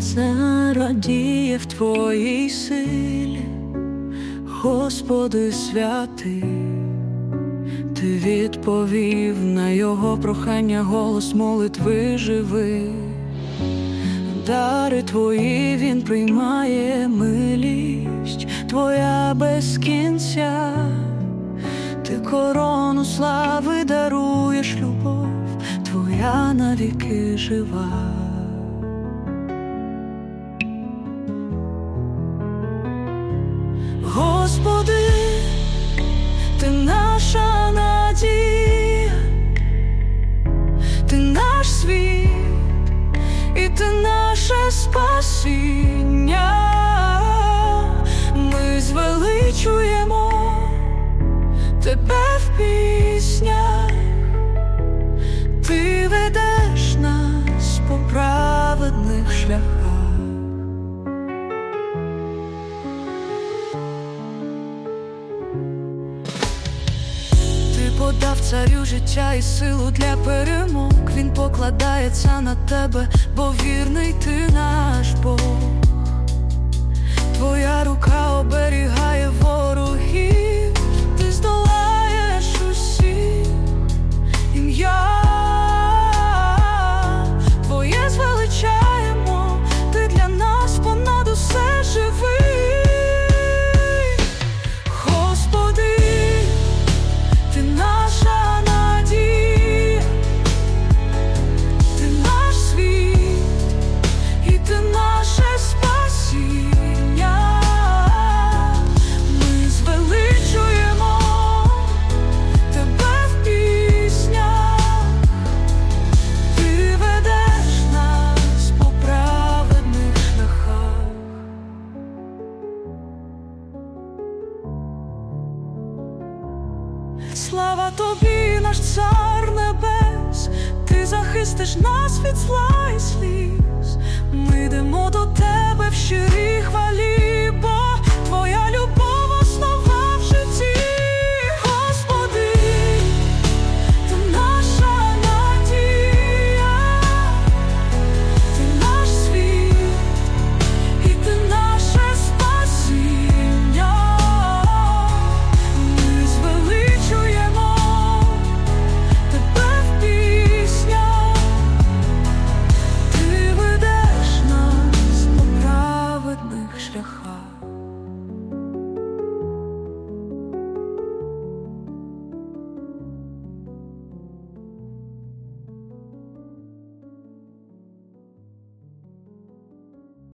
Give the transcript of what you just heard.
серце радіє в Твоїй силі, Господи святий. Ти відповів на його прохання, голос молитви живий. Дари Твої він приймає, милість Твоя без кінця. Ти корону слави даруєш, любов Твоя навіки жива. Господи, Ти наша надія, Ти наш світ і Ти наше спасіння. Ми звеличуємо Тебе в піснях, Ти ведеш нас по праведних шляхах. Подав царю життя і силу для перемог. Він покладається на Тебе, бо вірний Ти наш Бог. Твоя рука оберігає ворогів, Ти здолаєш усіх. Ім'я Твоє звеличаємо, Ти для нас понад усе живий. Слава Тобі, наш Цар Небес, Ти захистиш нас від зла і сліз. Ми йдемо до Тебе в щирі